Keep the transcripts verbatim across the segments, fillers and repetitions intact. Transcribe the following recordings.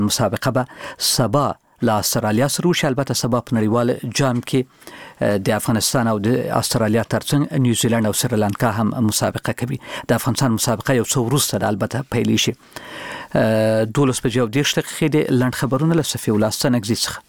مسابقه به سبا له استرالیا سره وشي. البته سبا په نړیوال جام کې د افغانستان او د استرالیا ترڅنګ نیوزیلند او سریلانکا هم مسابقه کوي. د افغانستان مسابقه یو څو وروسته د البته پیل شي. دولس بجې او دېرش دقیقې د لنډ خبرونه له صفي الله ستنګزي څخه.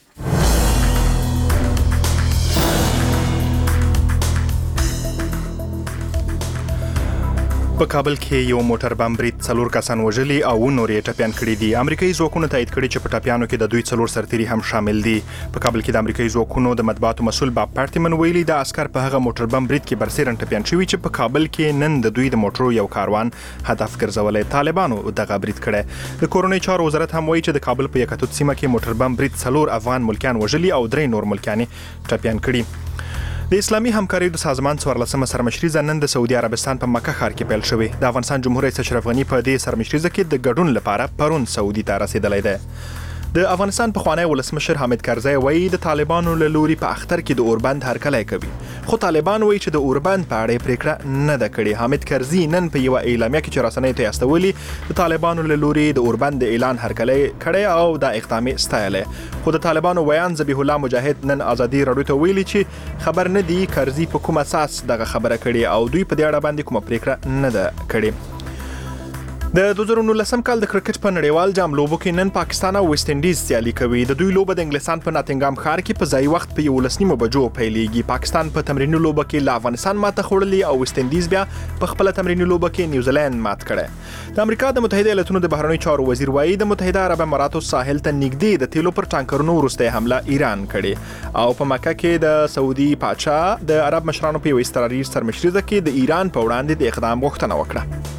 په کابل کې یو موټر بم برید څلور کسان وژلي او نور یې ټپيان کړي دي. امریکایي ځواکونو تایید کړي چې په ټپيانو کې د دوی څلور سرتیري هم شامل دي. په کابل کې د امریکایي ځواکونو د مطبوعاتو مسول باب پارتمن ویلي د عسكر په هغه موټر بم برید کې برسېرن ټپيان شوي چې په کابل کې نن د دوی د موټرو یو کاروان هدف ګرځولې. طالبانو دغه برید کړي. د کورونی چارو وزارت هم وایي چې د کابل په یکتوت سیمه کې موټر بم برید څلور افغان ملکیان وژلي او درې نور ملکیان ټپيان کړي. د اسلامي همکارۍ د سازمان څوارلسمه سرمشریزه نن د سعودي عربستان په مکه ښار کې پیل شوې. د افغانستان جمهور رئیس اشرف غني په دې سرمشریزه کې د ګډون لپاره پرون سعودي ته رسیدلی دی. د افغانستان پخوانی ولسمشر حامد کرزی وایي د طالبانو له لوري په اختر کې د اوربند هرکلی کوي، خو طالبان وایي چې د اوربند په اړه پریکړه نه ده کړې. حامد کرزی نن په یو اعلامیه کې چې رسنیو ته استولي د طالبانو له لوري د اوربند اعلان هرکلی کړی او د اقدام ستایلی، خو د طالبانو ویان ذبیح الله مجاهد نن ازادي راډیو ته ویلي چې خبر نه دی کرزی په کوم اساس دغه خبره کړې او دوی په دې اړه باندې کومه پریکړه نه ده کړې. د دوه زره نولسم کال د کرکټ په نړیوال جام لوبو کې نن پاکستان او ویسټ انډیز سیالي کوي. د دوی لوبه د انګلستان په ناتنګام ښار کې په ځای وخت په یولس نیمو بجو پیلېږي. پاکستان په تمریني لوبه کې له افغانستان ماته خوړلې او ویسټ انډیز بیا په خپل تمریني لوبه کې نیوزیلند مات کړي. د امریکا د متحده ایالاتونو د بهرنیو چارو وزیر وایي د متحده عرب اماراتو ساحل ته نږدې د تیلو پر ټانکرونو وروسته حمله ایران کړي او په مکه کې د سعودي پاچا د عرب مشرانو په یو استراري سرمشریزه کې د ایران په وړاندې د اقدام غوښتنه وکړه.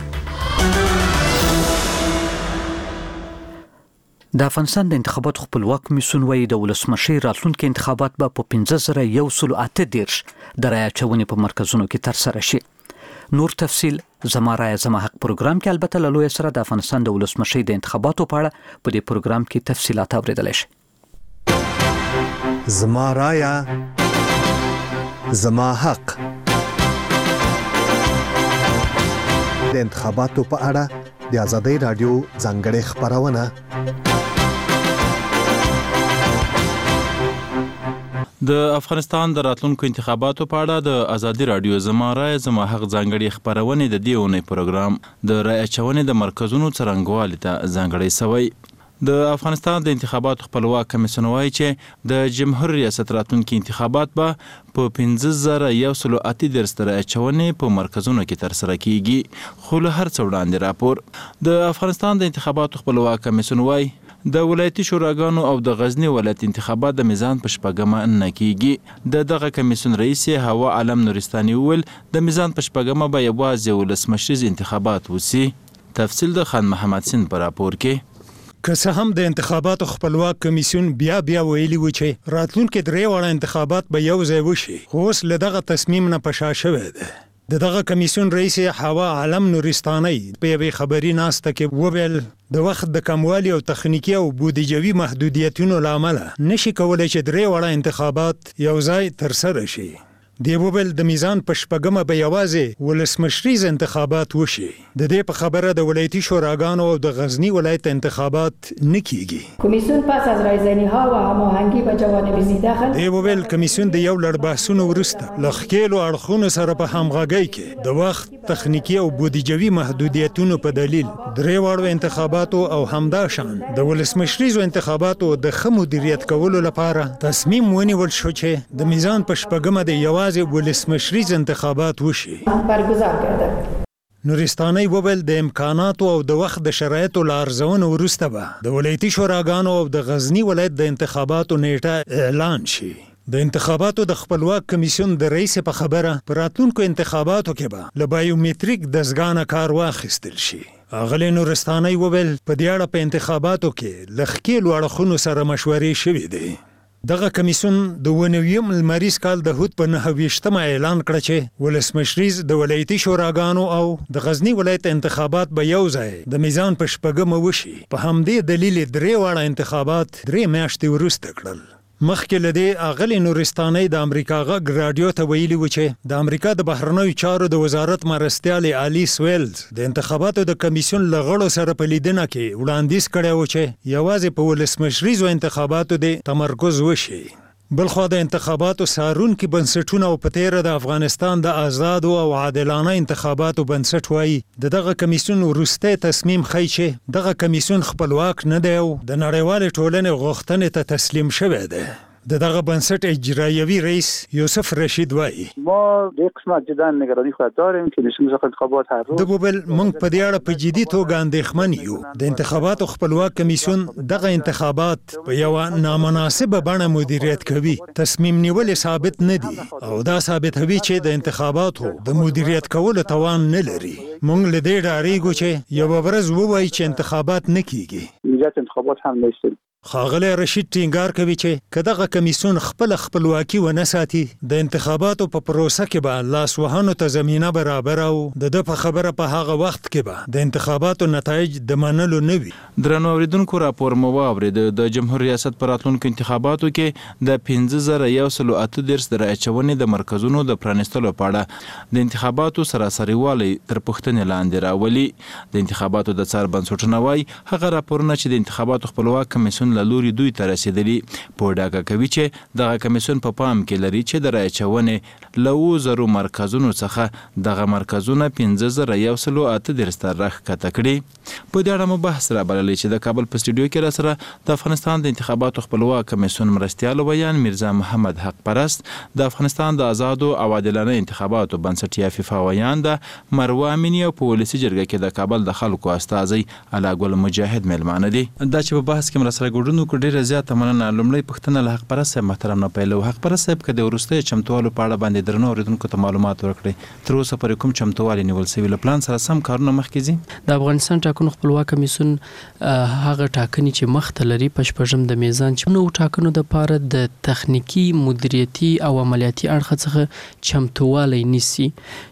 د افغانستان د انتخاباتو خپلواک کمیسیون وایي د ولسمشر راتلونکي انتخابات به په پنځه زره یو سل اته دېرش د رایه اچونې په مرکزونو کې ترسره شي. نور تفصیل زما رایه زما حق پروګرام کې البته له لوی سره د افغانستان د ولسمشر د انتخاباتو په اړه په دې پروګرام کې تفصیلات اوریدلی شي. زما رایه زما حق د انتخاباتو په اړه د آزادۍ رادیو ځانګړې خبرونه. د افغانستان د راتلونکو انتخاباتو په اړه د آزادي رادیو زما رایه زما حق ځانګړي خبرونه د دې اونۍ پروګرام د رایه اچونې د مرکزونو څرنګوالي ته ځانګړی شوی. د افغانستان د انتخاباتو خپلواک کمیسیون وایي چې د جمهور ریاست راتلونکي انتخابات به په پنځه زره یو سل اته دېرش د رایه اچونې په مرکزونو کې ترسره کیږي. خو له هر څه وړاندې راپور د افغانستان د انتخاباتو خپلواک کمیسیون وایي د ولایتي شوراګانو او د غزنی ولایت انتخابات د میزان په شپږمه نه کیږي. د دغه کمیسیون رئیس هوا عالم نورستاني وویل د میزان په شپږمه به یوازې ولسمشریز انتخابات وسی. تفصیل د خان محمد سین په راپور کې. که څه هم د انتخاباتو خپلواک کمیسیون بیا بیا ویلي و چې راتلونکي درې واړه انتخابات به یو ځای وشي، خو اوس له دغه تصمیم نه په شا شوی دی. د دغه کمیسیون رئیس هوا عالم نورستاني په یوې خبري ناسته کې وویل د وخت د کموالي او تخنیکی او بودیجوي محدودیتونو له امله نشي کولای چې درې واړه انتخابات یو ځای ترسره شي. دی وویل د میزان په شپږمه به یوازې ولسمشریز انتخابات وشي. د دې په خبره د ولایتي شوراګانو او د غزنی ولایت انتخابات نه کیږي. کمیسیون پس از رایزنی‌ها و هماهنگی با جوانب ذی‌دخل دی وویل کمیسیون د یو لړ بحثونو وروسته له ښکېلو اړخونو سره په همغږۍ کې د وخت تخنیکی او بودیجوي محدودیتونو په دلیل درې واړو انتخاباتو او همداشان د ولسمشریزو انتخاباتو د ښه مدیریت کولو لپاره تصمیم ونیول شو چې د میزان په شپږمه د یو ولسمشریز انتخابات وشي. برگزار کرده. نورستاني وویل د امکاناتو او د وخت د شرایطو له ارزونې وروسته به د ولایتي شوراګانو او د غزنی ولایت د انتخاباتو نیټه اعلان شي. د انتخاباتو د خپلواک کمیسیون د رئیس په خبره پر راتلونکو انتخاباتو کې به له بایومټریک دستګاه کار واخیستل شي. اغلی نورستاني وویل په دې اړه په انتخاباتو کې له ښکېلو اړخونو سره مشورې شوې دي. دغه کمیسیون د ونویم لمریز کال د هوت په نهه ویشتمه اعلان کړ چې ولسمشریز د ولایتي شوراګانو او د غزنی ولایت انتخابات به یو ځای د میزان په شپږمه وشي. په همدې دلیل درې واړه انتخابات درې میاشتې وروسته کړل. مخکې لدی اغلی نورستاني د امریکا غږ رادیو ته ویلي و چې د امریکا د بهرنیو چارو د وزارت مرستیال الیس ویلز د انتخاباتو د کمیسیون لغړو سره په لیدنه کې وړاندیز کړی و چې یوازې په ولسمشریزو انتخاباتو د تمرکز وشي. بلخوا د انتخاباتو سارونکي بنسټونه او په تیره د افغانستان د آزادو او عادلانه انتخاباتو بنسټ وایي د دغه کمیسیون وروستی تصمیم ښیي چې دغه کمیسیون خپلواک نه دی او د نړیوالې ټولنې غوښتنې ته تسلیم شوی دی. د دغه بنسټ اجرایوي رئیس یوسف رشید وایي ما د قسمت جدا نگرانی خود داریم که نشون میشه انتخابات هر روز د بوبل مونږ په دې اړه په جدي توګه اندېښمن یو. د انتخاباتو خپلواک کمیسیون دغه انتخابات په یو نامناسبه بڼه مدیریت کوي. تصمیم نیول ثابت نه دي او دا ثابتوي چې د انتخاباتو د مدیریت کولو توان نه لري. مونږ له دې ډارېږو چې یو ورځ ووایي چې انتخابات نه کیږي. نجات انتخابات هم نشته. خاغلی رشید ټینګار کوي چې کداغه کمیسیون خپل خپلواکي و نه ساتي د انتخاباتو په پروسه کې به لاس وهانو ته زمينه برابر او د په خبره په هغه وخت کې به د انتخاباتو نتایج د منلو نه وي. درنو اوریدونکو راپور مو واورید د جمهور ریاست پر راتلونکو انتخاباتو کې د پنځه زره یو سل اته دیرش د راچونې د مرکزونو د پرانستلو په اړه د انتخاباتو سراسري والی تر پوښتنې لاندې راولي. د انتخاباتو د څار بنسټونه وایي هغه راپورونه چې د انتخاباتو خپلواک کمیسیون لوري دوی ته رسیدلی په ډاګه کوي چې دغه کمیسیون په پام کې لري چې د راچونې له زرو مرکزونو څخه دغه مرکزونه پنځه زره یو سل اته دیرش ته راښکته کړي. په دې اړه مو بحث رابللی چې د کابل په سټوډیو کې راسره د افغانستان د انتخاباتو خپلواک کمیسیون مرستیال ویان میرزا محمد حق پرست، د افغانستان د آزادو او عادلانه انتخاباتو بنسټ یا فیفا ویان د مروه امینی او په ولسي جرګه کې د کابل د خلکو استازي علا ګل مجاهد مېلمانه دي. دا چې په بحث کې مرسره ګډون کو ډیره زیاته مننه. لومړی پوښتنه له حق پرست صاحب محترم نه پیلو. حق پرست صاحب که د وروستي چمتووالو په اړه باندې درنو اوریدونکو ته معلومات ورکړي، تر اوسه پورې کوم چمتووالی نیول شوی له پلان سره سم کارونه مخکې ځي؟ د افغانستان ټاکنو خپلواک کمیسیون هغه ټاکنې چې مخته لري په شپږم د میزان چې نو ټاکنو د پاره د تخنیکی مدیریتي او عملیاتي اړخ څخه چمتووالی نیسي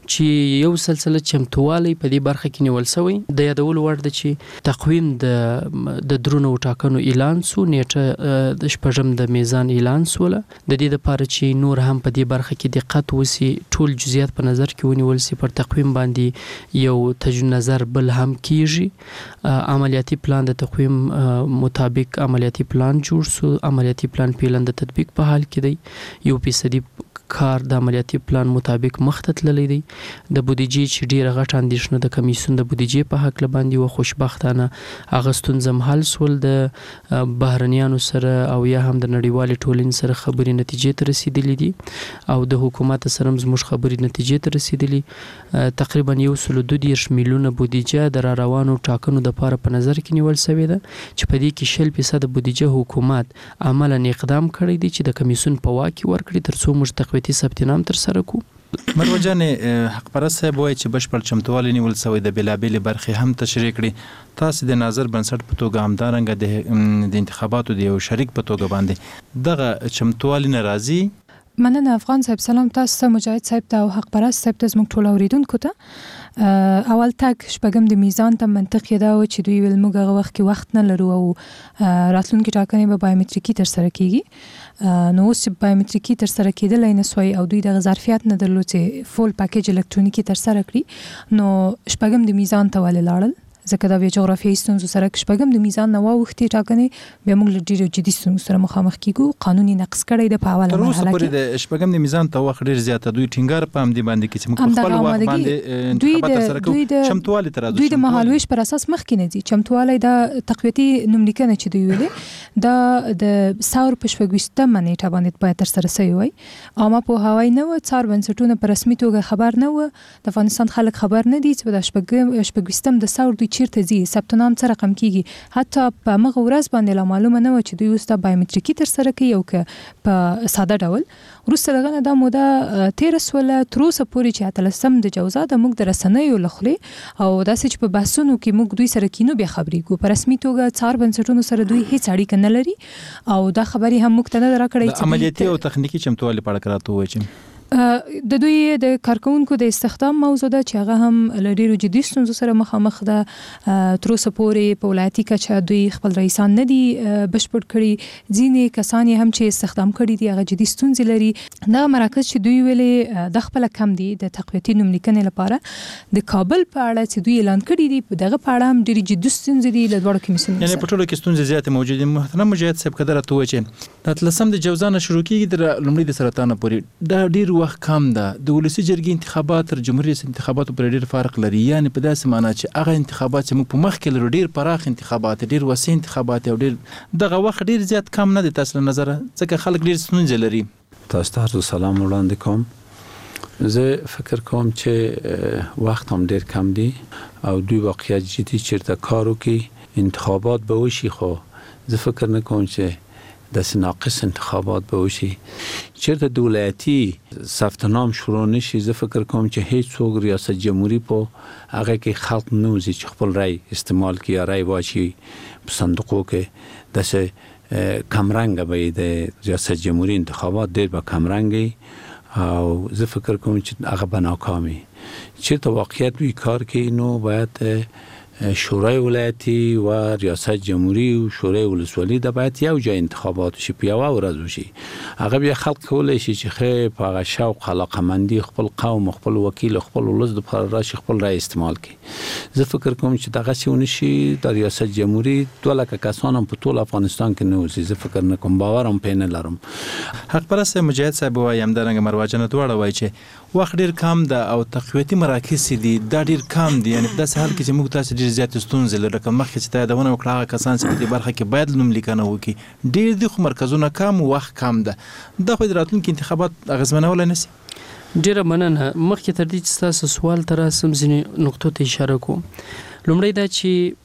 چې یو سلسله چمتووالی په دې برخه کې نیول شوی. د یادولو وړ ده چې تقویم د د درونو ټاکنو اعلان سو، نیټه د شپږم د میزان اعلان سوله. د دې لپاره چې نور هم په دې برخه کې دقت وسی، ټول جزئیات په نظر کې ونیول سي، پر تقویم باندې یو تجدید نظر بل هم کیږي. عملیاتي پلان د تقویم مطابق عملیاتي پلان جوړ سو. عملیاتي پلان پیلن د تطبیق په حال کې دی. یو فیصدي کار د عملیاتي پلان مطابق مخته تللی دی. د بودیجې چې ډیره غټه اندېښنه د کمیسیون د بودیجې په حق باندې و، خوشبختانه هغه ستونزه حل سول. د بهرنیانو سره او یا هم د نړیوالې ټولنې سره خبرې نتیجې ته رسیدلې دي او د حکومت سره زموږ خبرې نتیجې ته رسیدلې. تقریبا یو سل دو دیرش میلیونه بودیجه د را روانو ټاکنو د پاره په نظر کې نیول شوې ده چې په دې کې شل فیصد بودیجه حکومت عملاً اقدام کړی دی چې د کمیسیون په واک کې ورکړي ترڅو موږ تقویتي ثبت نام تر سره کو. مروه جانې حق پرست صاحب وایي چې بشپړ چمتووالی نیول شوی د بېلابېلې برخې هم تشریح کړي. تاسو د ناظر بنسټ په توګه همدارنګه د انتخاباتو د یو شریک په توګه باندې دغه چمتووالی نه راځي؟ مننه افغان صاحب. سلام تاسو ته، مجاهد صاحب ته او حق پرست صاحب ته، زموږ ټول اوریدونکو ته. اول تک شپږم د میزان ته منطق یې دا و چې دوی ویل موږ هغه وخت کې وخت نه لرو او راتلونکي ټاکنې به بایومټریکي ترسره کیږي. نو اوس بایومټریکي ترسره کېدلی نه سوی او دوی دغه ظرفیت نه درلود چې فول پاکیج الکترونیکي ترسره کړي. نو شپږم د میزان ته ولې لاړل؟ ځکه دا بیا جغرافیایي ستونزو سره شپږم د میزان نه واوښتې ټاکنې بیا موږ له ډېرو جدي ستونزو سره مخامخ کیږو. قانوني نقض کړی د په اوله مرحله کې. تر اوسه پورې د شپږم د میزان ته وخت ډېر زیاته دوی ټینګار په همدې باندې کې چې موږ خپل وخت باندې انتخابات ترسره کوو. چمتووالی تر دوی د مهالویش پر اساس مخکې نه ځي. چمتووالی د تقویتي نوملیکنه چې دوی ویلې دا د ثور په شپږویشتمه نیټه باندې باید ترسره شوی وای. عامه پوهاوی نه و، څار بنسټونه په رسمي توګه خبر نه و، د افغانستان خلک خبر نه دي چې د شپږویشتم د ثور دوی چیرته ځي، نام څه رقم کیږي. حتی په مغه ورځ باندې لا معلومه نه و چې دوی اوس د بایومټریکي ترسره کوي او که په ساده ډول. وروسته دغه نه دا موده تېره سوله، تر اوسه پورې چې اتلسم د جوزا د موږ د رسنیو له خولې او داسې چې په بحثونو کې موږ دوی سره کینو بیا خبرېږو. په رسمي توګه څار بنسټونو سره دوی هیڅ اړیکه نه لري او دا خبرې هم موږ ته نه ده راکړی. د عملیاتي او تخنیکي چمتووالي په اړه راته ووایئ چې د دوی د کارکونکو د استخدام موضوع ده چې هغه هم له ډېرو جدي ستونزو سره مخامخ ده. تر اوسه پورې په ولایتي کچه دوی خپل رئیسان نه دي بشپړ کړي. ځینې کسان یې هم چې استخدام کړي دي هغه جدي ستونزې لري. دغه مراکز چې دوی ویلې د خپله کم دي د تقویتي نوملیکنې لپاره د کابل په اړه چې دوی اعلان کړي دي په دغه په اړه هم ډېرې جدي ستونزې دي له دواړو کمیسیونونو یعنې په ټولو کې ستونزې زیاتې موجودې دي. محترم مجاهد صاحب که دا راته ووایي چې د اتلسم د جوزا نه شروع کېږي تر لومړي د سرطانه پورې دا ډېر وخت کم ده. د ولسي جرګې انتخابات تر جمهوري رئیس انتخاباتو پورې ډېر فرق لري. یعنې په داسې معنا چې هغه انتخابات چې موږ په مخ کې لرو ډېر پراخ انتخابات ډېر وسیع انتخابات او ډېر دغه وخت ډېر زیات کم نه دی تاسو له نظره ځکه خلک ډېر ستونزې لري. تاسو ته عرض سلام وړاندې کوم. زه فکر کوم چې وخت هم ډېر کم دی او دوی واقعیت جدي چیرته کار وکړي انتخابات به وشي. خو زه فکر نه کوم چې داسې ناقص انتخابات به وشي. چیرته د ولایتي ثبت نام شروع نشي زه فکر کوم چې هیڅ څوک ریاست جمهوری په هغه کې خلق نه وځي چې خپل رای استعمال کړي یا رای واچي په صندوقو کې. داسې کمرنګه به د ریاست جمهوری انتخابات ډېر به کمرنګي او زه فکر کوم چې هغه به ناکامي. چیرته واقعیت وی کار کوي نو باید شورای ولایتي و ریاست جمهوری و شورای ولسوالی د باید یو ځای انتخابات شي په یو ورځ وشي. هغه بیا خلک کولای شي چې خې په هغه شوق علاقمندي خپل قوم خپل وکیل خپل ولس د لپاره راشي خپل رای استعمال کړي. زه فکر کوم چې دغه څه ونشي. د ریاست جمهوری دوه لکه کسان هم په ټول افغانستان کې نه وځي. زه فکر نه کوم باور هم پې نه لرم. حق پرست مجاهد صاحب وایي همدارنګه مروجنه دواړه وایي چې وخت ډېر کم ده او تقویتي مراکز دي دا ډېر کم دي. یعنې په داسې حال کې چې موږ تاسو ډېر زیاتې ستونزې لرو. که مخکې چې تا یادونه وکړه هغه کسان چې په دې برخه کې باید نوملیکنه وکړي ډېر دي خو مرکزونه کم وخت کم ده. دا خو د راتلونکي انتخابات اغېزمنولی نه شي. ډېره مننه. مخکې تر دې چې ستاسو سوال ته راسم ځینې نقطو ته اشاره کوم. لومړی دا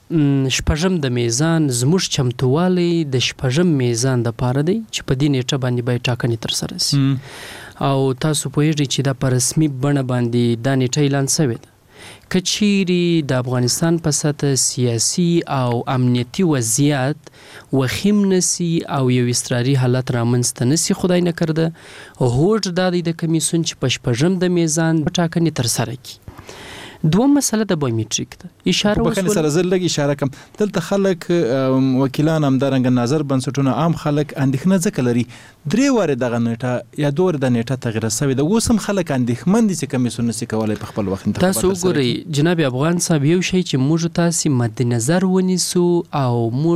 چې شپږم د میزان زموږ چمتووالی د شپږم میزان دپاره دی چې په دې نیټه باندې باید ټاکنې ترسره شي او تاسو پوهیږئ چې دا په رسمي بڼه باندې دا نیټه اعلان شوې ده. که چیرې د افغانستان په سطح سیاسي او امنیتي وضعیت وخیم نسی او یو اضطراري حالت رامنځته نسی خدای نکرده هوډ دا دی د کمیسیون چې په شپږم د میزان ټاکنې ترسره کړي. دوم مسله د بایومټریک ده. اشاره وسول په سره زر لګ اشاره کوم دلته خلک وکیلان هم درنګ نظر بنسټونه عام خلک اندېښنه ځکه لري درې واره دغه نیټه یا دور د نیټه تغیر شوی د اوس هم خلک اندېښمن دي چې کمیسیون نشي کولای په خپل وخت انتخابات تاسو ګورئ جناب افغان صاحب یو شی چې موږ تاسو مد نظر ونیسو او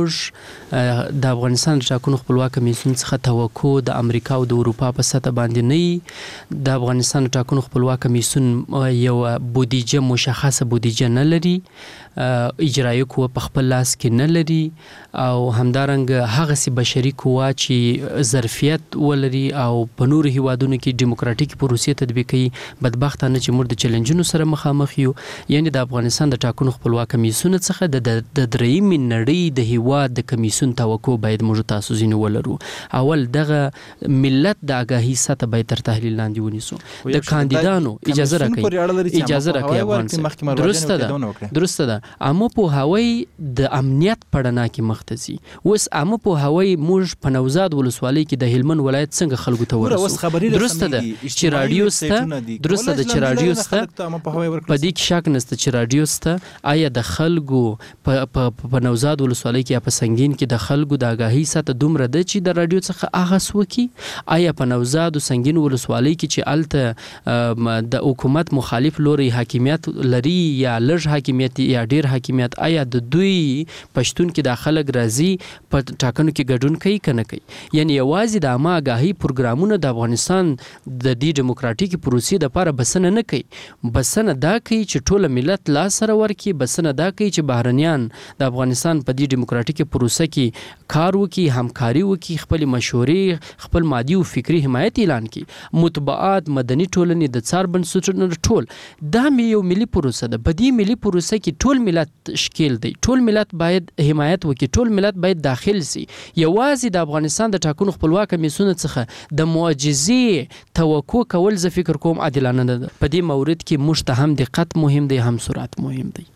موږ د افغانستان ټاکنو خپلواک کمیسیون څخه توقع د امریکا او د اروپا په سطح باندې نه. د افغانستان ټاکنو خپلواک کمیسیون یو بودیجه مشخصه بودیجه نه لري. اجرایي قوه په خپل لاس کې نه لري او همدارنګه هغه سي بشري قوه چې ظرفیت ولري او په نورو هیوادونو کې دیموکراتیک پروسې تطبیق کوي. بدبختانه چې موږ د چیلنجونو سره مخامخ یو. یعنی د افغانستان د ټاکنو خپلواک کمیسیون څخه د د درېیمې نړۍ د هیواد د کمیسیون توقع باید موږ تاسو ځینې ولرو. اول دغه ملت د آگاهی سطح باید تر تحلیل لاندې ونیسو. د کاندیدانو اجازه راکړئ اجازه راکړئ افغان درسته ده درسته ده عامه پوهاوی د امنیت په رڼا کې مختصي. اوس عامه پوهاوی موږ په نوزاد ولسوالۍ کې د هلمند ولایت څنګه خلکو ته ورسو. درسته ده چې رادیو سته درسته ده چې رادیو سته په دې کې شک نشته چې رادیو سته. آیا د خلکو په نوزاد ولسوالۍ کې یا په سنگین کې د خلکو د آگاهی سطح دومره ده چې د رادیو څخه اغاز وکړي؟ آیا په نوزاد او سنگین ولسوالۍ کې چې الته د حکومت مخالف لوري حاکمیت لري یا لږ حاکمیت یا ډیر حاکمیت آیا د دوی پښتون کې د خلک راځي په ټاکنو کې ګډون کوي کنه کوي؟ یعنی یوازې د عامه آگاهی پروګرامونه د افغانستان د دې دیموکراتیک پروسې لپاره بسنه نه کوي. بسنه دا کوي چې ټول ملت لاس سره ورکړي. بسنه دا کوي چې بهرنیان د افغانستان په دې دیموکراتیک پروسه کې کار وکړي همکاري وکړي خپل مشورې خپل مادي او فکری حمایت اعلان کړي. مطبوعات مدني ټولنې د څار بنسټونو ټول دا یو ملي پروسه ده. په دې ملي پروسه کې ټول ملت شکیل دی. ټول ملت باید حمایت وکړي. ټول ملت باید داخل سي. یوازې د افغانستان د ټاکنو خپلواک کمیسیون څخه د معجزې توقع کول زه فکر کوم عادلانه نه ده. په دې مورد کې موږ ته هم دقت مهم دی هم سرعت مهم دی.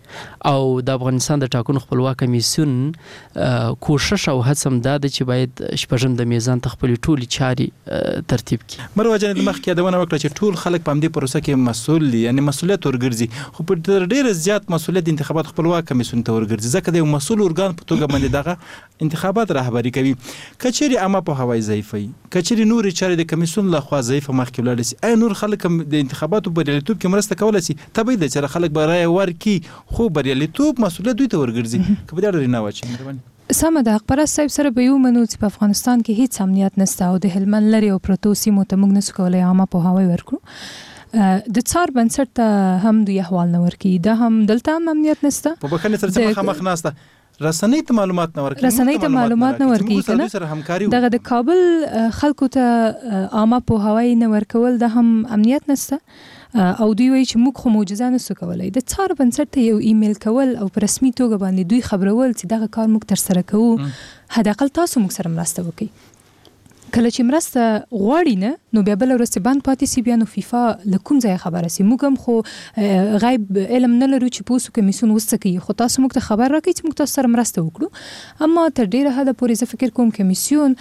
او د افغانستان د ټاکنو خپلواک کمیسیون کوشش او هڅه دا ده چې باید شپږم د میزان ته خپل ټولي چاري ترتیب کړي. مروه جان د مخکې یادونه وکړه چې ټول خلک په همدې پروسه کې مسؤل دي، یعنی مسؤلیت ورګرځي، خو په ډیر زیات مسؤلیت انتخابات خپلواک کمیسیون ته ورګرځي ځکه د یو مسؤل ارګان په توګه باندې دغه انتخابات رهبری کوي. کچېرې عامه په هوای ضعیفي، کچېرې نور چارې د کمیسیون لخوا ضعیفه مخکې ولاړ شي، اي نور خلک د انتخاباتو په بریالیتوب کې مرسته کولای شي؟ طبیعي ده چې خلک به رایه ورکړي، خو بریالیتوب مسؤلیت دوی ته ورګرځي. که په دې اړه نه واچي مهرباني. سمه ده. خبره صاحب سره به یو منو چې په افغانستان کې هیڅ امنیت نشته او د هلمند لري او پروتو سیمو ته موږ نسو کولای عامه په هوای ورکړو. د څار بنسټ ته هم دوی احوال نه ورکي، دا هم دلته هم امنیت نشته. په بخښنې سره چې مخامخ ناسته رسنۍ ته معلومات نه ورکړي، رسنۍ ته معلومات نه ورکړي کنه. دغه د کابل خلکو ته عامه په هوای نه ورکول د هم امنیت نشته او دوی وایي چې موږ خو معجزه نسو کولای. د څار بنسټ ته یو ایمیل کول او په رسمي توګه باندې دوی خبرول چې دغه کار موږ تر سره کوو، حداقل تاسو موږ سره مرسته وکړئ. کله چې مرسته غواړي نه نو بیا بل ورځ باندې پاتې سی، بیا نو فیفا له کوم ځای خبره سي. موږ هم خو غیب علم نه لرو چې پوسو کمیسیون وسته کوي، خو تاسو موږ ته خبر راکړئ چې موږ تاسو سره مرسته وکړو. اما تر ډیره حده پورې زه فکر کوم کمیسیون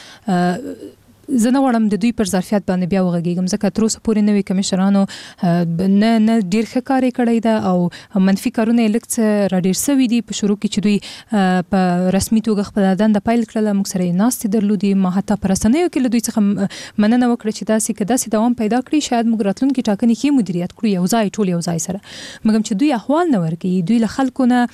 زه نه غواړم د دوی پر ظرفیت باندې بیا وغږیږم ځکه تر اوسه پورې نوي کمشنرانو نه نه ډیر ښه کار کړی ده او منفي کارونه یې لږ څه راډیر سوي دي. په شروع کې چې دوی په رسمي توګه خپله دنده پیل کړله، موږ سره یې ناستې درلودې، ما حتی په رسنیو کې له دوی څخه مننه وکړه چې داسې که داسې دوام پیدا کړي شاید موږ راتلونکي ټاکنې ښې مدیریت کړو یو ځای ټول یو ځای سره. مګر چې دوی احوال نه ورکوي، دوی له خلکو نه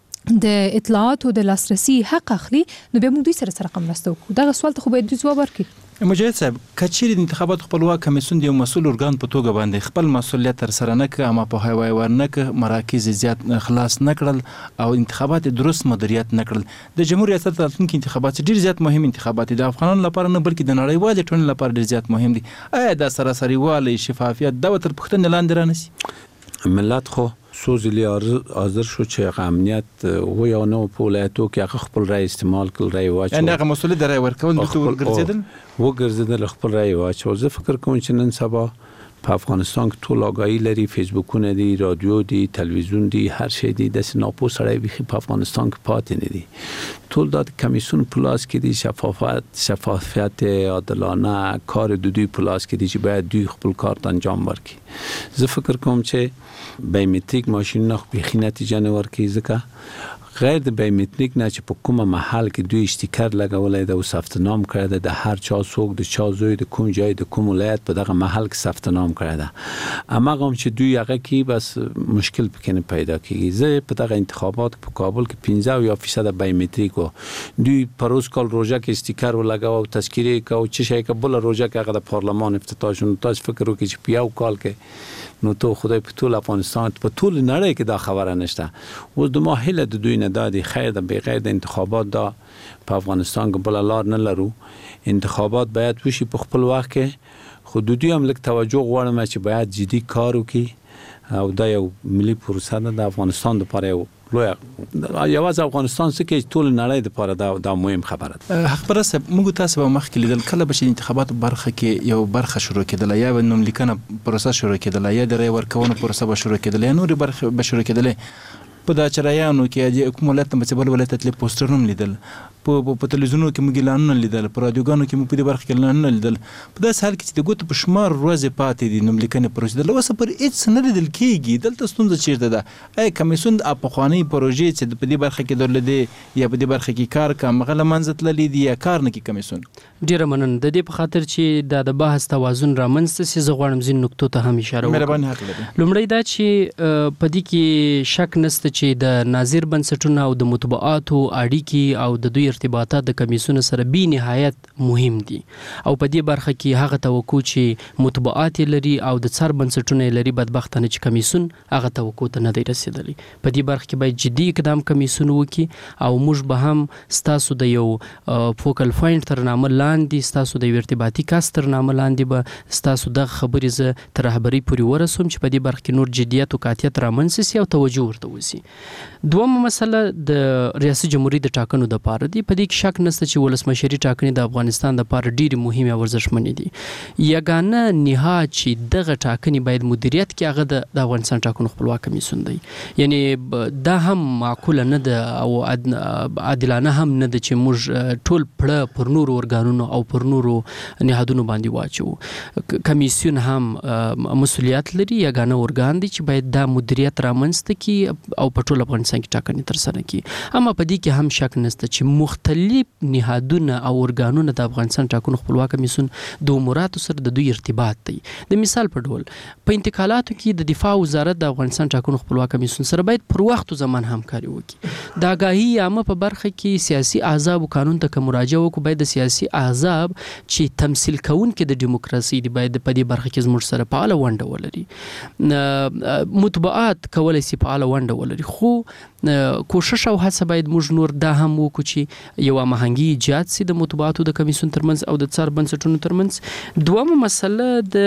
د اطلاعاتو د لاسرسي حق اخلي، نو بیا موږ دوی سره سره مرسته وکړو. دغه سوال ته خو باید دوی ځواب ورکړي. مجاهد صاحب، کچېرې د انتخاباتو خپلواک کمیسیون د یو مسؤل ارګان په توګه باندې خپل مسؤلیت تر سره نه کړ، اما په هوای ورنه کړ، مراکز زیات خلاص نه کړل او انتخابات درست مدیریت نه کړل. د جمهوریت ریاست راتلونکي انتخابات ډیر زیات مهم انتخابات دي، د افغانانو لپاره نه بلکې د نړیوالې ټولنې لپاره ډیر زیات مهم دي. آیا دا سراسري والی، شفافیت دا تر پوښتنې لاندې رانیسي؟ ملت خو سوزلی حاضر شو چې امنیت و یا نه په ولایتو کې هغه خپل رای استعمال کړ، رای واچو. یعنی هغه مسؤلیت د رای ورکول دوی ته ورګرځیدل وګرځیدل خپل رای واچو. زه فکر کوم چې نن سبا په افغانستان کې ټول آگاهی لري، فیسبوکونه دي، رادیو دي، تلویزیون دي، هر شی دي. د سناپو سړی بيخي په افغانستان کې پاتې نه دي. ټول د کمیسیون پلاس کې دي، شفافیت شفافیت عادلانه کار د دوی پلاس کې دي چې باید دوی خپل کار انجام ورکړي. زه فکر کوم چې بایومټریک ماشین نه بيخي نتیجه نه ورکړي، ځکه غیر د بایومټریک نه چې په کومه محل کې دوی استیکر لګولای دا او ثبت نام کړی د هر چا څوک د چا زوی د کوم ځای د کوم ولایت په دغه محل کې ثبت نام کړی دا، اما هم چې دوی هغه کې بس مشکل پکې پیدا کیږي. زه په دغه انتخابات په کابل کې پنځه یا فیصد بایومټریک و دوی پروس کال روزه کې استیکر ولګاو او تذکیره کو چې شي کبل روزه کې هغه د پارلمان افتتاح شون. تاسو فکر وکړئ چې په یو کال کې نو ته خدای په ټول افغانستان په ټول نړۍ کې دا خبره نشته. اوس د ماهله د دوی نه دادي خیر د بغیر د انتخابات دا په افغانستان کې بل لار نه لرو. انتخابات باید وشي په خپل وخت کې، خو دوی هم لږ توجه غواړم چې باید جدي کار وکړي او دا یو ملي پروسه ده د افغانستان لپاره یو لوی یوازې افغانستان څخه کې ټول نړۍ لپاره دا د مهم خبره ده. خبره سه موږ تاسو به مخکې لیدل کله به چې انتخابات برخه کې یو برخه شروع کېدل یا نوم لیکنه پروسه شروع کېدل یا د رای ورکونې پروسه به شروع کېدل یا نور برخه به شروع کېدل. په دا چرایانو کې د حکومت په بل ولایت تل پوسټرونه لیدل، په په تلویزیونونو کې موږ اعلانونه لیدل، په رادیوګانو کې موږ په دې برخه کې اعلانونه لیدل. په داسې حال کې چې د ګوتو په شمار ورځې پاتې دي نوم لیکنې پروسه د لوسه پر هیڅ نه لیدل کېږي. دلته ستونزه چیرته ده؟ ای کمیسیون د پخوانۍ پروژې چې په دې برخه کې درلودې یا په دې برخه کې کار کوم غل منځت للی دي یا کار نه کوي کمیسیون؟ ډیره مننه د دې په خاطر چې د د بحث توازن رامنځته سي. زه غواړم ځین نقطو ته هم اشاره وکړم. مهرباني حق لري. لومړی دا چې په دې کې شک نشته چې د ناظر بنسټونو او د مطبوعاتو اړیکې او د دوی ارتباطات د کمیسیون سره به نهایت مهم دي او په دې برخه کې هغه توقع چې مطبوعات لري او د څار بنسټونه لري بدبختانه چې کمیسیون هغه توقع ته نه دی رسیدلی. په دې برخه کې باید جدي اقدام کمیسیون وکړي او موږ به هم ستاسو د یو فوکل پوینټ تر نامه لاندې ستاسو د ارتباطي کاست تر نامه لاندې به ستاسو د خبرې ز تر رهبري پورې ورسوم چې په دې برخه کې نور جديت او قاطعیت رامنځته شي او توجه ورته وشي. دومره مسله د ریاست جمهوریت د ټاکنو د پاره دی. دي په دې کې شک نشته چې ولسمشري ټاکنې د افغانستان د لپاره ډېرې مهمې او ارزښتمنې دي. یګانه نهاد چې دغه ټاکنې باید مدیریت کړي هغه د افغانستان ټاکنو خپلواک کمیسیون دی. یعنی دا هم معقوله نه ده او عادلانه هم نه ده چې موږ ټول پړه پر نورو ارګانونو او پر نورو نهادونو باندې واچو. کمیسیون هم مسؤلیت لري، یګانه ارګان دی چې باید دا مدیریت رامنځته کړي او په ټول افغانستان کې ټاکنې ترسره کړي. اما په دې کې هم شک نشته چې مختلف نهادونه او ارګانونه د افغانستان ټاکنو خپلواک کمیسیون د اموراتو سره د دوی ارتباط دی. د مثال په ډول په انتقالاتو کې د دفاع وزارت د افغانستان ټاکنو خپلواک کمیسیون سره باید پر وخت او زمان همکاري وکړي. د آګاهي عامه په برخه کې سیاسي احزاب قانون ته مراجعه وکړو، باید د سیاسي احزاب چې تمثيل کوونکي د دیموکراسي دی باید په دې برخه کې زموږ سره فعال ونډه ولري. مطبوعات کولای شي فعال ونډه ولري، خو کوشش او هڅه باید موږ نور دا هم وکړو چې یو هماهنګي ایجاد سي د مطبوعاتو د کمیسیون ترمنځ او د څار بنسټونو ترمنځ. دومره مسله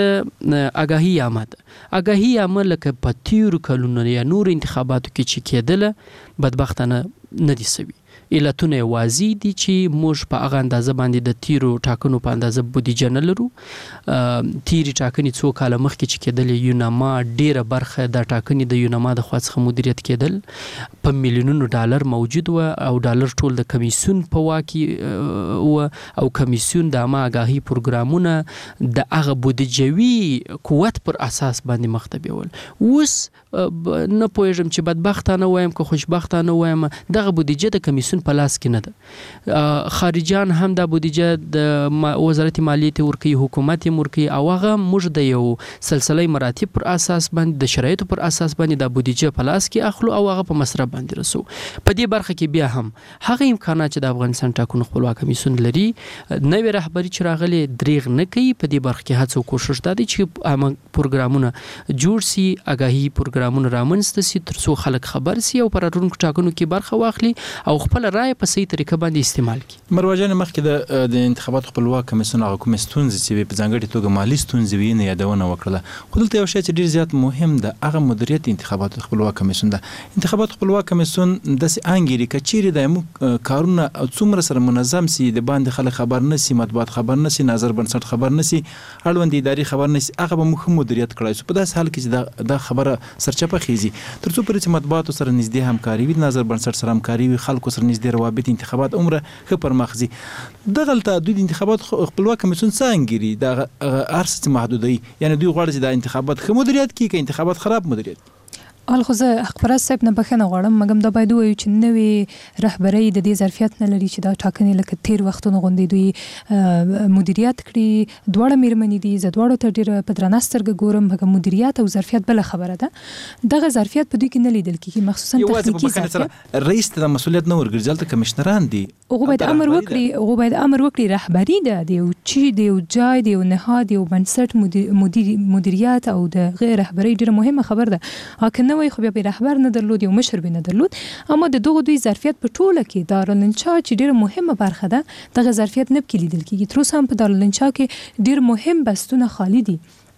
د آګاهي عامه ده. آګاهي عامه لکه په تیرو کلونو یا نور انتخاباتو کې چې کېدله بدبختانه نه دي سوي. علتونه واضح دي چې موږ په هغه اندازه باندې د تیرو ټاکنو په اندازه بودیجه نه لرو. تیری ټاکنې څو کاله مخکې چې کېدل یوناما ډیره برخه د ټاکنې د یوناما د خوا څخه مدیریت کېدل په میلیونونو ډالر موجود و او ډالر ټول د کمیسیون په واک و او کمیسیون د عامه آګاهي پروګرامونه د هغه بودیجوي قوت پر اساس باندې مخ ته بیول. اوس نه پوهیږم چې بدبختانه وایم که خوشبختانه وایم دغه بودیجه د کمیسیون په لاس کې نه ده. خارجان هم د بودیجه د وزارت مالیې ته ورکوي، حکومت یې ورکوي او هغه موږ د یو سلسله مراتب پر اساس باندې د شرایطو پر اساس باندې د بودیجه په لاس کې اخلو او هغه په مصرف باندې رسو. په دې برخه کې بیا هم هغه امکانات چې د افغانستان ټاکنو خپلواک کمیسیون لري، نوې رهبری چې راغلي دریغ نه کوي. په دې برخه کې هڅه او کوشش ده چې عامه پروګرامونه جوړ سي، آګاهي پروګرامونه رامنځته سي ترڅو خلک خبر سي او پر راتلونکو ټاکنو کې برخه واخلي او خپل رائے په صحیح طریقه باندې استعمال کړي. مروجان مخکې د د انتخاباتو خپلواک کمیسیون هغه کوم ستونزې چې په ځانګړي توګه مالی ستونزې وي نه یادونه وکړه. خو دلته یو شی چې ډیر زیات مهم ده هغه مدیریت انتخاباتو خپلواک کمیسیون ده. انتخاباتو خپلواک کمیسیون د انګری کچيري د کارونه څومره سره منظم سي، د باندې خلک خبر نه سي، مطبوعات خبر نه سي، نظر بنسټ خبر نه سي، اړوند اداري خبر نه سي، هغه به مخ مدیریت کړای شي. په داس حال کې چې دا خبره سرچپه خيزي ترڅو پر چې مطبوعات سره نږدې همکاري وي، نظر بنسټ سره همکاري وي، خلکو سره نږدې روابط انتخابات عمره خ پر مخزي. دغلته دوی د انتخابات خپلواک کمیسیون څنګه د ارس محدودي، یعنی دوی غواړي چې د انتخابات خ مدیریت کی که انتخابات خراب مدیریت. الخصه خبره صاحب نه بخنه غواړم، مګم دا باید وایو چې نوې رهبري د دې ظرفیت نه لري چې دا ټاکنې لکه تیر وختونو غونډې دوی مدیریت کړي. دواړه میرمنې دي، زه دواړو ته ډېره په درنه سترګه ګورم، هغه مدیریت او ظرفیت بل خبره ده. دغه ظرفیت په دوی کې نه لیدل کېږي، مخصوصا تخنیکی ظرفیت. رئیس ته مسؤلیت نه ورګرځي، دلته کمشنران دي، هغه باید امر وکړي، هغه باید امر وکړي. رهبري ده د یو چې د یو ځای د یو نهاد یو بنسټ مدیر مدیریت او د غیر رهبري ډېره مهمه خبره ده. هغه نه وي خو بیا به رهبر نه درلود، یو مشر به نه درلود. اما د دغه دوی ظرفیت په ټوله کې دارالانشا چې ډېره مهمه برخه ده، دغه ظرفیت نه کې لیدل کېږي. تر اوسه هم په دارالانشا کې ډېر مهم بستونه خالی دي،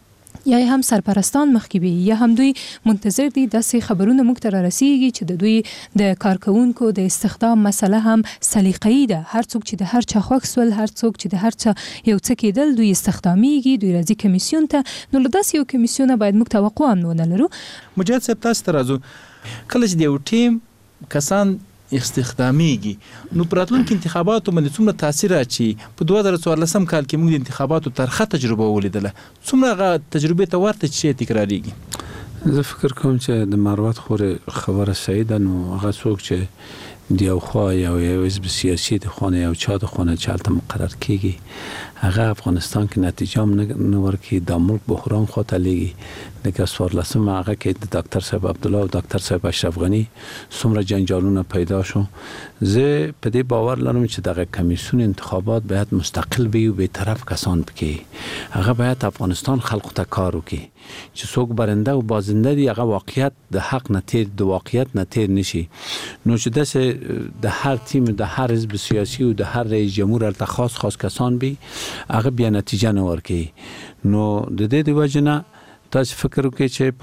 یا هم سرپرستان مخکې وي یا هم دوی منتظر دي داسې خبرونه موږ ته رارسیږي چې د دوی د کارکونکو د استخدام مسله هم سلیقه‌ای ده. هر څوک چې د هر چا خوښ سول، هر څوک چې د هر چا یو څه کېدل، دوی استخدامیږي، دوی راځي کمیسیون ته. نو له داسې یو کمیسیونه باید موږ توقع هم ونه لرو. مجاهد صاحب تاسو ته راځو، کله چې یو ټیم کسان استخدامیږي نو پراتلونکو انتخاباتو باندې څومره تاثیر اچي؟ په دوه زره څوارلسم کال کې موږ د انتخاباتو ترخه تجربه ولیدله، څومره تجربه ته ورته شي تکراریږي؟ زه فکر کوم چې د مروت خوري خبره صحیح ده. نو هغه څوک چې دی خو یو یو حزب سیاسي د خونه یو چا د خونه چالت مقرر کیږي، هغه افغانستان کې نتیجه هم نه ورکي، د ملک بحران خاطر لګي. لکه څوارلسم هغه کې د ډاکټر صاحب عبد الله او ډاکټر صاحب اشرف غنی څومره جنجالونه پیدا شو. زه په دې باور لرم چې دغه کمیسیون انتخابات باید مستقل وي او به طرف کسان پکې، هغه باید افغانستان خلکو ته کار وکړي چې څوک برنده او بازنده دي، هغه واقعیت د حق نه تیر د واقعیت نه تیر نشي. نو چې داسې د هر تیم د هر حزب سیاسي او د هر رئیس جمهور ته خاص خاص کسان بي، هغه بیا نتیجه نه ورکړي. نو د دې د وجه نه تاسو فکر وکړئ چې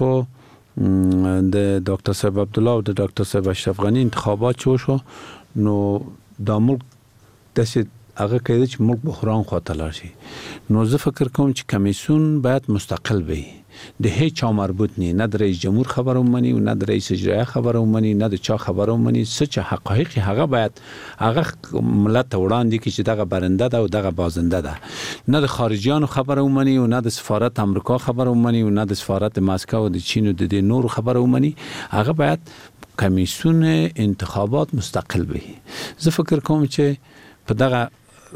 په د ډاکټر صاحب عبد الله او د ډاکټر صاحب اشرف غنی انتخابات شو شو نو د ملک داسې هغه کوي چې ملک بحران خواته لاړ شي. نو زه فکر کوم چې کمیسیون باید مستقل وي، د هیڅ چا مربوط نه نه د رئیس جمهور خبره ومني نه د رئیس اجرایه خبره ومني نه د چا خبره ومني. څه چې حقایق هغه باید هغه ملت ته وړاندې کړي چې دغه برنده ده او دغه بازنده ده. نه د خارجيانو خبره ومني او نه د سفارت امریکا خبره ومني او نه د سفارت مسکو او د چین او د نور خبره ومني. هغه باید کمیسیون انتخابات مستقل وي. زه فکر کوم چې په دغه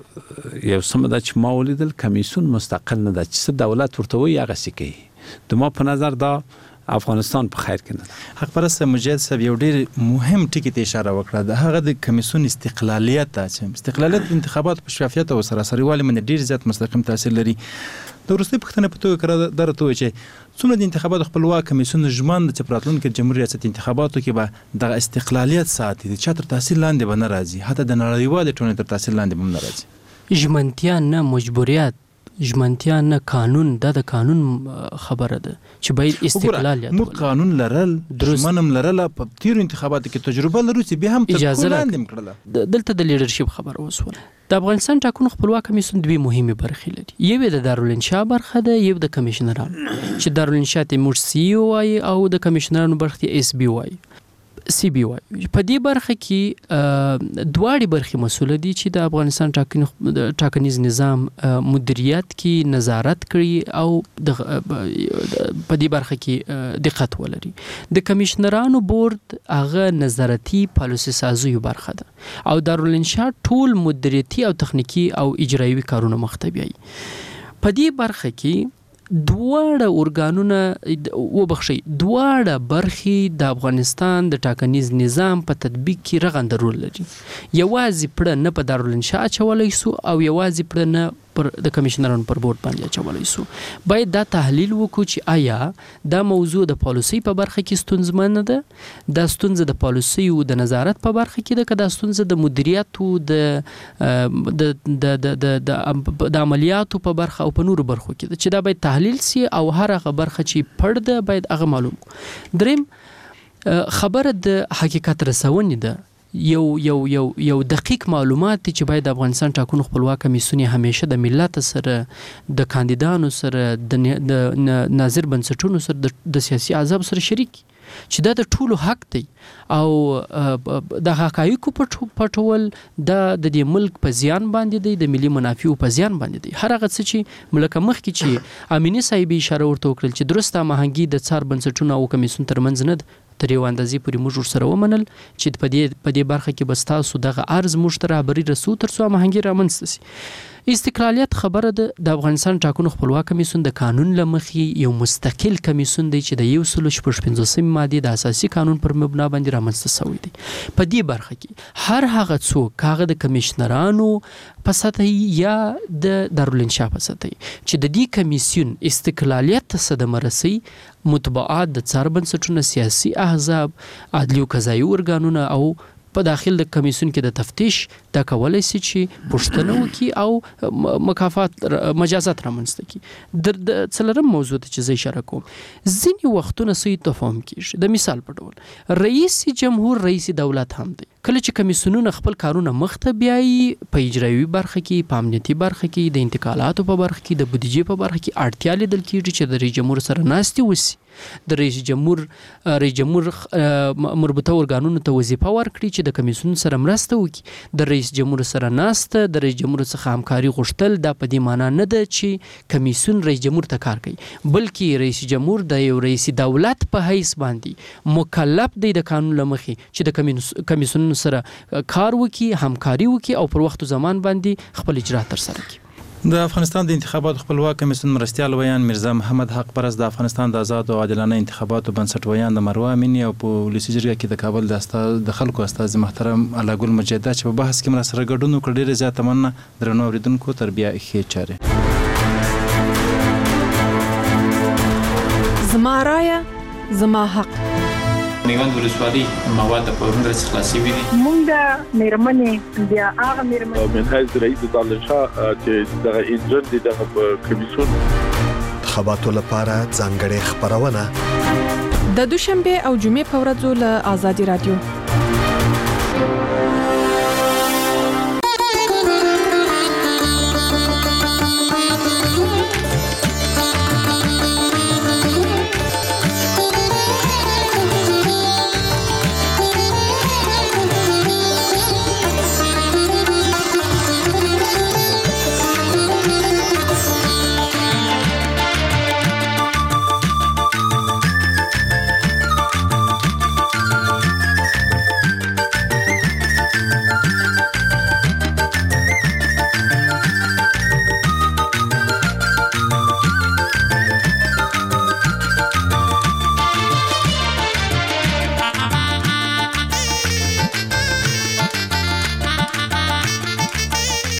یو سم ده چې ما ولیدل کمیسیون مستقل نه ده، چې دولت ورته وایي هغه څه کوي. د ما په نظر دا افغانستان په خیر کې نه ده. حق پرست مجاهد صاحب یو ډیر مهم ټکی ته اشاره وکړه، د هغه د کمیسیون استقلالیت ته چې استقلالیت انتخابات په شفافیت او سراسري والي باندې ډیر زیات مستقیم تاثیر لري. د وروستۍ پوښتنه په توګه کړه درته وایي چې څومره د انتخاباتو خپلواک کمیسیون ژمن چې په راتلونکي جمهوریت ریاست انتخاباتو کې به دغه استقلالیت ساتي، د چا تر تاثیر لاندې به نه راځي، حتی د نړیوالې ټولنې تر تاثیر لاندې به نه راځي. ژمنتیا نه مجبوریت، ژمنتیا نه قانون، دا د قانون خبره ده چې باید استقلالیت موږ قانون لرل، ژمنم لرل، په تیرو انتخاباتو کې تجربه لرو چې بیا هم اجازه لاندې کړله. دلته د لیډرشپ خبره وسوله. د افغانستان ټاکنو خپلواک کمیسیون دوه مهمه برخې لري، یو د دارالانشا برخه ده، یو د کمیشنرانو چې دارالانشا ته موږ سی وای او د کمیشنرانو برخه ته اس بي وای سی بي وای. په دې برخه کې دواړي برخې مسؤل دي چې د افغانستان ټاکنیز نظام مدیریت کې نظارت کړي او د په دې برخه کې دقت ولري. د کمیشنرانو بورډ هغه نظارتي پالیسي سازي برخه ده او دارالانشا ټول مدیریتي او تخنیکی او اجرایي کارونه مختبي. په دې برخه کې دواړه ارګانونه وبخښي دواړه برخې د افغانستان د ټاکنیز نظام په تطبیق کې رغنده رول لري. یوازې پړه نه په دارالانشا اچولای سو او یوازې پړه نه پر د کمیشنرانو پر بورډ باندې اچولای سو. باید دا تحلیل وکړو چې آیا دا موضوع د پالیسي په برخه کې ستونزمن ده، دا ستونزه د پالیسي او د نظارت په برخه کې ده، که دا ستونزه د مدیریت او د د د د عملیاتو په برخه او په نورو برخو کې ده، چې دا باید تحلیل سي او هر هغه برخه چې پړ ده باید هغه معلوم. دریم خبره د حقیقت رسونې ده، یو یو یو یو دقیق معلومات چې باید د افغانستان ټاکنو خپلواک کمیسیون همیشه د ملت سره، د کاندیدانو سره، د ناظر بنسټونو سره، د سیاسي احزاب سره شریک، چې دا د ټولو حق دی او د حقایقو پټول دا د دې ملک په زیان باندې دی، د ملي منافعو په زیان باندې دی. هر هغه څه چې ملک مخکې چې امینی صاحب اشاره ورته وکړل چې درسته هماهنګي د څار بنسټونو او کمیسیون ترمنځ نه ده، تر یو اندازې پورې موږ ورسره ومنل چې په دې په دې برخه کې بس تاسو دغه عرض موږ ته رهبري رسو تر څو هماهنګي رامنځته سي. استقلالیت خبره ده، د افغانستان ټاکنو خپلواک کمیسیون د قانون له مخې یو مستقل کمیسیون دی چې د یو سل شپږ پنځوسمې مادې د اساسي قانون پر مبنا باندې رامنځته شوی دی. په دې برخه کې هر هغه څوک هغه د کمیشنرانو په سطح یا د دارالانشا په سطح چې د دې کمیسیون استقلالیت ته صدمه رسي، مطبوعات د څار بنسټونه، سیاسي احزاب، عدلي او قضایي ارګانونه او په داخل د کمیسیون کې د تفتیش دا کولای شي چې پوښتنه وکړي او مکافات مجازات رامنځته کړي. د څلورم موضوع ته چې زه اشاره کوم، ځینې وختونه څه تفاهم کیږي. د مثال په ډول رئیس جمهور رئیس دولت هم دی، کله چې کمیسیونونه خپل کارونه مخته بیایي په اجرایي برخه کې، په امنیتي برخه کې، د انتقالاتو په برخه کې، د بودیجې په برخه کې اړتیا لیدل کیږي چې د رئیس جمهور سره ناستې وشي، د رئیس جمهور رئیس جمهور مربوطه ارګانونو ته وظیفه ورکړي چې د کمیسیون سره مرسته وکړي، د رئیس جمهور سره ناسته، د رئیس جمهور څخه همکاري غوښتل. دا په دې معنی نه ده چې کمیسیون رئیس جمهور ته کار کوي، بلکې رئیس جمهور د یو رئیس دولت په حیث باندې مکلف دی د قانون له مخې چې د کمیسیون سره کار وکړي، همکاري وکړي او پر وخت او زمان باندې خپل اجرات ترسره کړي. د افغانستان د انتخاباتو خپلواک کمیسیون مرستیال ویان میرزا محمد حق پرست، د افغانستان د آزاد او عادلانه انتخاباتو بنسټ ویان د مروه امینی او په ولسي جرګه کې د کابل د استاد د خلکو استاد محترم الله ګل مجاهد چې په بحث کې مر سره ګډون وکړ، ډیره زیاته مننه. درنو اوریدونکو تربیه ښه چاره. زما رایه زما حق. نیوند ولسوالي مواد په ورنده خلاصي وي. مونږ د میرمنې بیا هغه میرمنې من حیث رئیس دارالانشا چې دغه انجن دي دغه کمیسیون انتخاباتو لپاره ځانګړې خبرونه د دوشنبه او جمعې په ورځو له آزادي رادیو